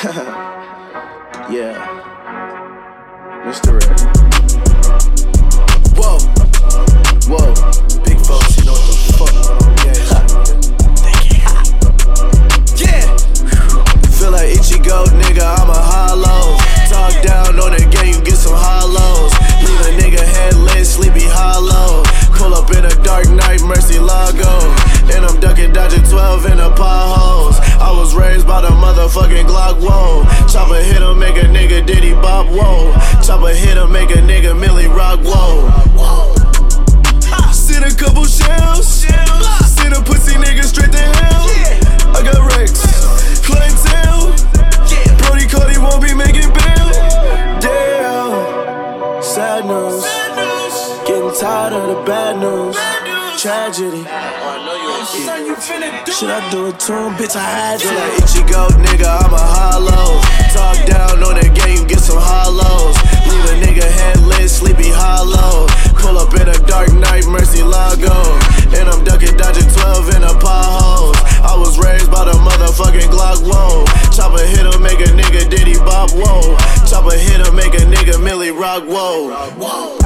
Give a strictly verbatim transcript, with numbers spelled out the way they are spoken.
Yeah, Mister Red. Whoa, whoa, big folks, you know what the fuck going on, yeah. Yeah, feel like Ichigo, nigga, I'm a hollow. Talk down on the game, you get some hollows. Leave a nigga headless, sleepy hollow. Pull up in a dark night, Mercy Lago. And I'm ducking, dodging twelve in the potholes. I was raised by the motherfucking Glock, whoa. Chopper hit him, make a nigga Diddy Bop, whoa. Chopper hit him, make a nigga Millie Rock, whoa. Send a couple shells, send a pussy nigga straight to hell. I got Rex, clientele, Brody Cody won't be making bail. Damn, sad news, getting tired of the bad news. Tragedy. Should I do it to him? Bitch, I had to. Like Ichigo, nigga, I'm a hollow. Talk down on the game, get some hollows. Leave a nigga headless, sleepy hollow. Pull up in a dark night, Mercy Lago. And I'm ducking, dodging twelve in the potholes. I was raised by the motherfucking Glock, whoa. Chopper hit him, make a nigga Diddy Bop, whoa. Chopper hit him, make a nigga Millie Rock, whoa.